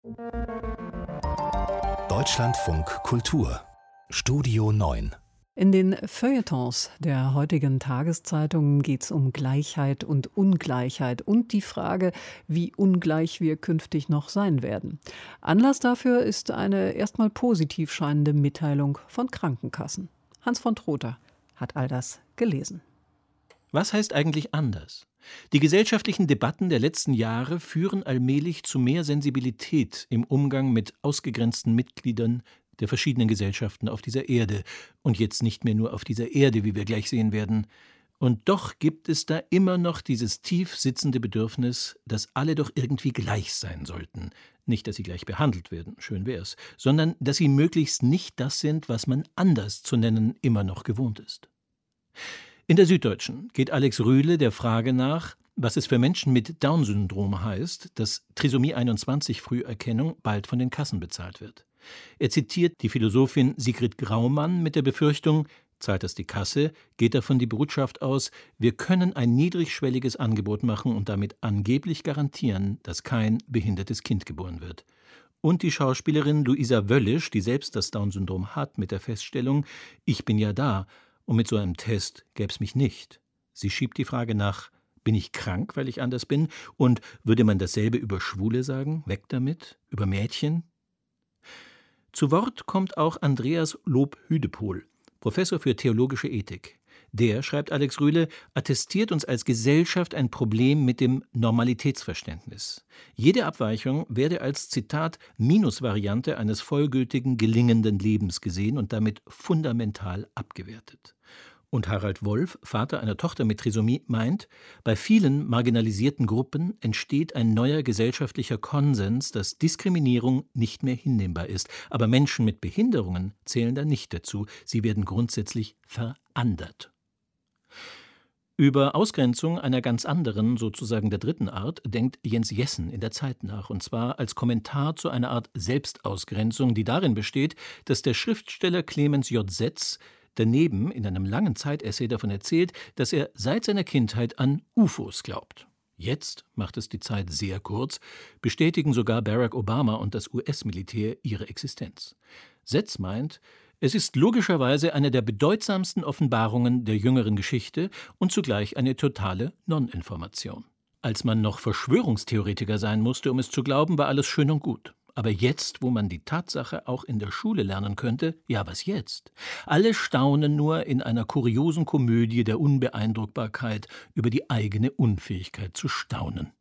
Deutschlandfunk Kultur Studio 9. In den Feuilletons der heutigen Tageszeitungen geht es um Gleichheit und Ungleichheit und die Frage, wie ungleich wir künftig noch sein werden. Anlass dafür ist eine erstmal positiv scheinende Mitteilung von Krankenkassen. Hans von Trotha hat all das gelesen. Was heißt eigentlich anders? Die gesellschaftlichen Debatten der letzten Jahre führen allmählich zu mehr Sensibilität im Umgang mit ausgegrenzten Mitgliedern der verschiedenen Gesellschaften auf dieser Erde und jetzt nicht mehr nur auf dieser Erde, wie wir gleich sehen werden. Und doch gibt es da immer noch dieses tief sitzende Bedürfnis, dass alle doch irgendwie gleich sein sollten. Nicht, dass sie gleich behandelt werden, schön wär's, sondern dass sie möglichst nicht das sind, was man anders zu nennen immer noch gewohnt ist. In der Süddeutschen geht Alex Rühle der Frage nach, was es für Menschen mit Down-Syndrom heißt, dass Trisomie 21 Früherkennung bald von den Kassen bezahlt wird. Er zitiert die Philosophin Sigrid Graumann mit der Befürchtung, zahlt das die Kasse, geht davon die Botschaft aus, wir können ein niedrigschwelliges Angebot machen und damit angeblich garantieren, dass kein behindertes Kind geboren wird. Und die Schauspielerin Luisa Wöllisch, die selbst das Down-Syndrom hat, mit der Feststellung, ich bin ja da, und mit so einem Test gäb's mich nicht. Sie schiebt die Frage nach, bin ich krank, weil ich anders bin? Und würde man dasselbe über Schwule sagen? Weg damit? Über Mädchen? Zu Wort kommt auch Andreas Lob-Hüdepohl, Professor für theologische Ethik. Der, schreibt Alex Rühle, attestiert uns als Gesellschaft ein Problem mit dem Normalitätsverständnis. Jede Abweichung werde als, Zitat, Minusvariante eines vollgültigen, gelingenden Lebens gesehen und damit fundamental abgewertet. Und Harald Wolf, Vater einer Tochter mit Trisomie, meint, bei vielen marginalisierten Gruppen entsteht ein neuer gesellschaftlicher Konsens, dass Diskriminierung nicht mehr hinnehmbar ist. Aber Menschen mit Behinderungen zählen da nicht dazu. Sie werden grundsätzlich verandert. Über Ausgrenzung einer ganz anderen, sozusagen der dritten Art, denkt Jens Jessen in der Zeit nach, und zwar als Kommentar zu einer Art Selbstausgrenzung, die darin besteht, dass der Schriftsteller Clemens J. Setz daneben in einem langen Zeitessay davon erzählt, dass er seit seiner Kindheit an UFOs glaubt. Jetzt macht es die Zeit sehr kurz, bestätigen sogar Barack Obama und das US-Militär ihre Existenz. Setz meint, es ist logischerweise eine der bedeutsamsten Offenbarungen der jüngeren Geschichte und zugleich eine totale Non-Information. Als man noch Verschwörungstheoretiker sein musste, um es zu glauben, war alles schön und gut. Aber jetzt, wo man die Tatsache auch in der Schule lernen könnte, ja, was jetzt? Alle staunen nur in einer kuriosen Komödie der Unbeeindruckbarkeit über die eigene Unfähigkeit zu staunen.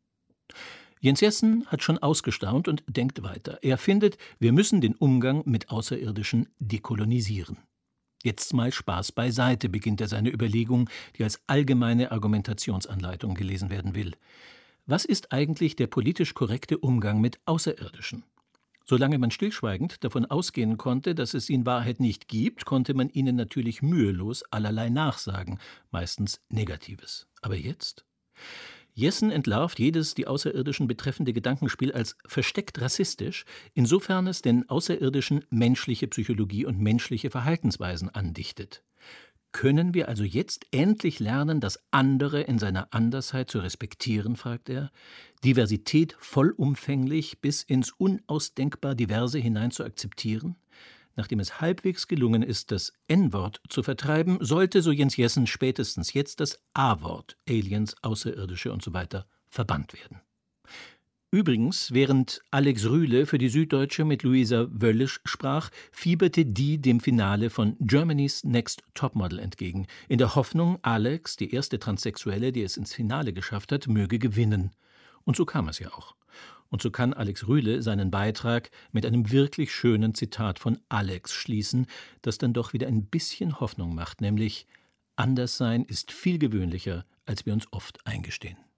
Jens Jessen hat schon ausgestaunt und denkt weiter. Er findet, wir müssen den Umgang mit Außerirdischen dekolonisieren. Jetzt mal Spaß beiseite, beginnt er seine Überlegung, die als allgemeine Argumentationsanleitung gelesen werden will. Was ist eigentlich der politisch korrekte Umgang mit Außerirdischen? Solange man stillschweigend davon ausgehen konnte, dass es sie in Wahrheit nicht gibt, konnte man ihnen natürlich mühelos allerlei nachsagen, meistens Negatives. Aber jetzt? Jessen entlarvt jedes die Außerirdischen betreffende Gedankenspiel als versteckt rassistisch, insofern es den Außerirdischen menschliche Psychologie und menschliche Verhaltensweisen andichtet. Können wir also jetzt endlich lernen, das andere in seiner Andersheit zu respektieren, fragt er, Diversität vollumfänglich bis ins unausdenkbar Diverse hinein zu akzeptieren? Nachdem es halbwegs gelungen ist, das N-Wort zu vertreiben, sollte, so Jens Jessen, spätestens jetzt das A-Wort, Aliens, Außerirdische usw. verbannt werden. Übrigens, während Alex Rühle für die Süddeutsche mit Luisa Wöllisch sprach, fieberte die dem Finale von Germany's Next Topmodel entgegen, in der Hoffnung, Alex, die erste Transsexuelle, die es ins Finale geschafft hat, möge gewinnen. Und so kam es ja auch. Und so kann Alex Rühle seinen Beitrag mit einem wirklich schönen Zitat von Alex schließen, das dann doch wieder ein bisschen Hoffnung macht, nämlich: Anderssein ist viel gewöhnlicher, als wir uns oft eingestehen.